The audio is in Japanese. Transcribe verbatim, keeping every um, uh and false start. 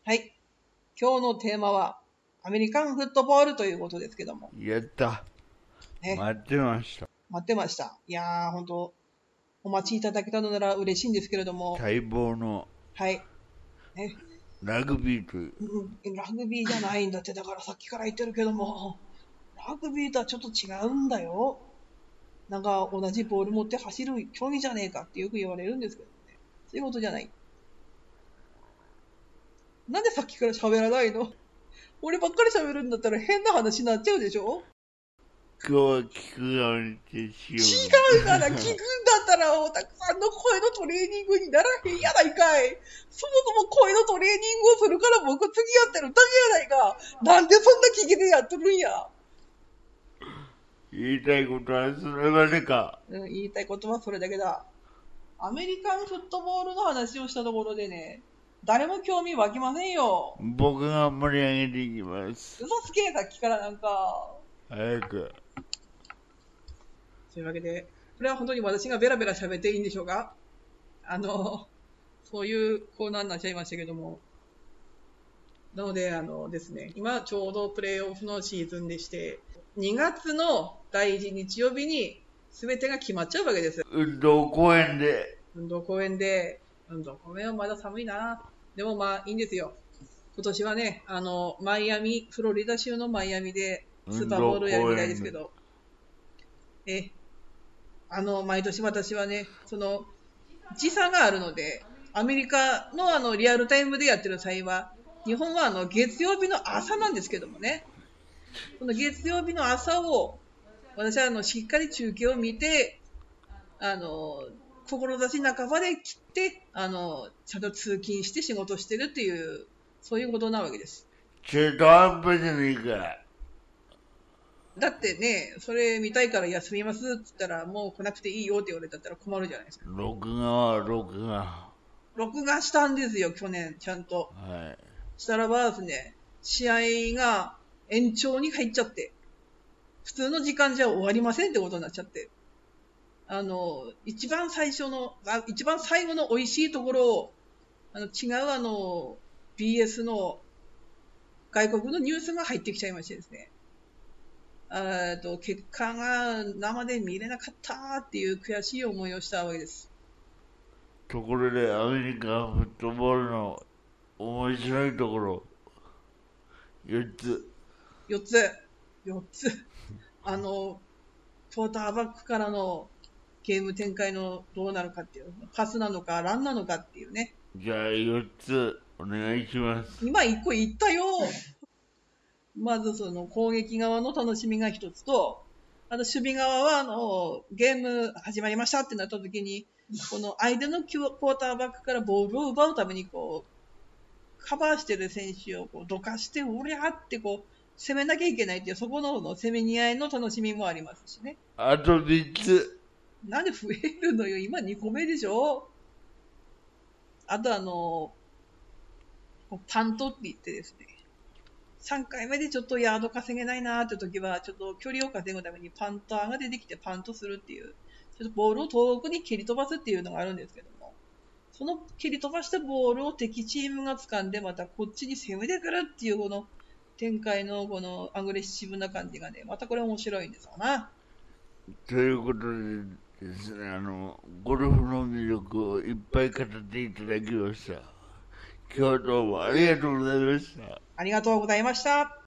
はい。今日のテーマは、アメリカンフットボールということですけども。 やった。 ね、 待ってました。 待ってました。いやー、ほんと、お待ちいただけたのなら嬉しいんですけれども。 待望のはい。ね、 ラグビーという。 うん、ラグビーじゃないんだって、だからさっきから言ってるけども、ラグビーとはちょっと違うんだよ。なんか同じボール持って走る競技じゃねえかってよく言われるんですけどね。そういうことじゃない。なんでさっきから喋らないの？俺ばっかり喋るんだったら変な話になっちゃうでしょ？ 今日は聞く側にしよ違うなら聞くんだったらおたくさんの声のトレーニングにならへんやないかい。そもそも声のトレーニングをするから僕次やってるだけやないか。なんでそんな聞きでやってるんや。 言いたいことはそれまでか。 うん、言いたいことはそれだけだ。アメリカンフットボールの話をしたところでね、誰も興味湧きませんよ。 僕が盛り上げていきます。 嘘つけ、さっきからなんか。 早く。 というわけで、これは本当に私がベラベラ喋っていいんでしょうか？あの、そういうコーナーになっちゃいましたけども。なので、あのですね、今ちょうどプレーオフのシーズンでして、にがつのだいいち日曜日に全てが決まっちゃうわけです。 運動公園で。 運動公園で、運動公園はまだ寒いな。でもまあいいんですよ。今年はね、あの、マイアミ、フロリダ州のマイアミでスーパーボールをやるみたいですけど、え、あの、毎年私はね、その、時差があるので、アメリカのあの、リアルタイムでやってる際は、日本はあの、月曜日の朝なんですけどもね、この月曜日の朝を、私はあの、しっかり中継を見て、あの、志半ばで切って、あの、ちゃんと通勤して仕事してるっていう、そういうことなわけです。 中途半端じゃねえか。 だってね、それ見たいから休みますって言ったら、もう来なくていいよって言われたら困るじゃないですか。 録画は録画。 録画したんですよ、去年、ちゃんと。 はい。 したらばですね、試合が延長に入っちゃって、普通の時間じゃ終わりませんってことになっちゃって。あの、一番最初の、あ一番最後の美味しいところを、あの違うあの、ビーエス の外国のニュースが入ってきちゃいましてですね。あと結果が生で見れなかったっていう悔しい思いをしたわけです。 ところでアメリカンフットボールの面白いところよっつ。 よっつ。よっつ。あの、クォーターバックからのゲーム展開のどうなるかっていう、パスなのかランなのかっていうね。 じゃあよっつお願いします。 今いっこ言ったよ。まずその攻撃側の楽しみが一つと、あと守備側はあのゲーム始まりましたってなった時に、この相手のクォーターバックからボールを奪うためにこう、カバーしてる選手をこうどかして、おりゃってこう、攻めなきゃいけないっていう、そこのの攻めに合いの楽しみもありますしね。 あとみっつ。 なんで増えるのよ、今にこめでしょ。あとあの、パントって言ってですね、さんかいめでちょっとヤード稼げないなーって時は、ちょっと距離を稼ぐためにパンターが出てきてパントするっていう、ちょっとボールを遠くに蹴り飛ばすっていうのがあるんですけども、その蹴り飛ばしたボールを敵チームが掴んで、またこっちに攻めてくるっていうこの展開のこのアグレッシブな感じがね、またこれ面白いんですよな。 ということでですね、あの、ゴルフの魅力をいっぱい語っていただきました。今日どうもありがとうございました。 ありがとうございました。